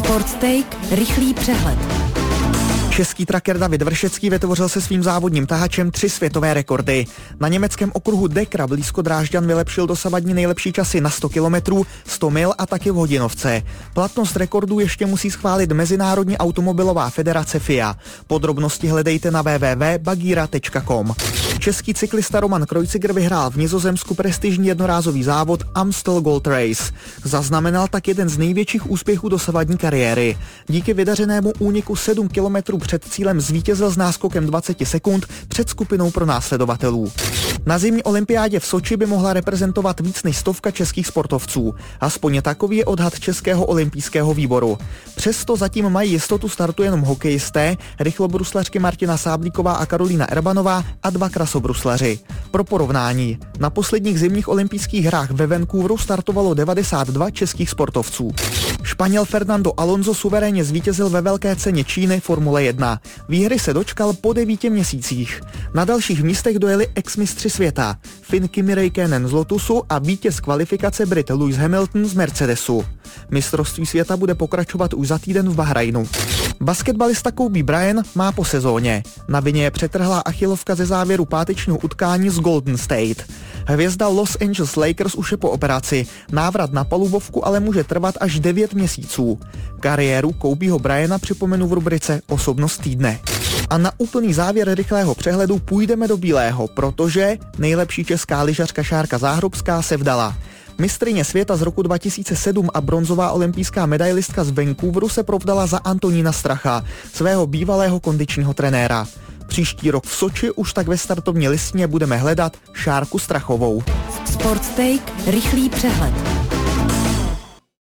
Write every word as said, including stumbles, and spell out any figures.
Sportstake, rychlý přehled. Český tracker David Vršecký vytvořil se svým závodním tahačem tři světové rekordy. Na německém okruhu Dekra blízko Drážďan vylepšil dosavadní nejlepší časy na sto kilometrů, sto mil a taky v hodinovce. Platnost rekordů ještě musí schválit Mezinárodní automobilová federace F I A. Podrobnosti hledejte na w w w tečka bagira tečka com. Český cyklista Roman Kreuziger vyhrál v Nizozemsku prestižní jednorázový závod Amstel Gold Race. Zaznamenal tak jeden z největších úspěchů dosavadní kariéry. Díky vydařenému úniku sedm kilometrů před cílem zvítězil s náskokem dvacet sekund před skupinou pronásledovatelů. Na zimní olympiádě v Soči by mohla reprezentovat víc než stovka českých sportovců. Aspoň takový je odhad Českého olympijského výboru. Přesto zatím mají jistotu startu jenom hokejisté, rychlobruslařky Martina Sáblíková a Karolína Erbanová a dva krasobruslaři. Pro porovnání, na posledních zimních olympijských hrách ve Vancouveru startovalo devadesát dva českých sportovců. Španěl Fernando Alonso suverénně zvítězil ve velké ceně Číny Formule jedna. Výhry se dočkal po devíti měsících. Na dalších místech dojeli ex-mistři světa. Fin Kimi Räikkönen z Lotusu a vítěz kvalifikace Brit Lewis Hamilton z Mercedesu. Mistrovství světa bude pokračovat už za týden v Bahrajnu. Basketbalista Kobe Bryant má po sezóně. Na vině je přetrhlá achilovka ze závěru pátečního utkání s Golden State. Hvězda Los Angeles Lakers už je po operaci. Návrat na palubovku ale může trvat až devět měsíců. Kariéru Kobeho Bryanta připomenu v rubrice Osobnost týdne. A na úplný závěr rychlého přehledu půjdeme do bílého, protože nejlepší česká lyžařka Šárka Záhrobská se vdala. Mistryně světa z roku dva tisíce sedm a bronzová olympijská medailistka z Vancouveru se provdala za Antonína Stracha, svého bývalého kondičního trenéra. Příští rok v Soči už tak ve startovní listině budeme hledat Šárku Strachovou. Sportstake, rychlý přehled.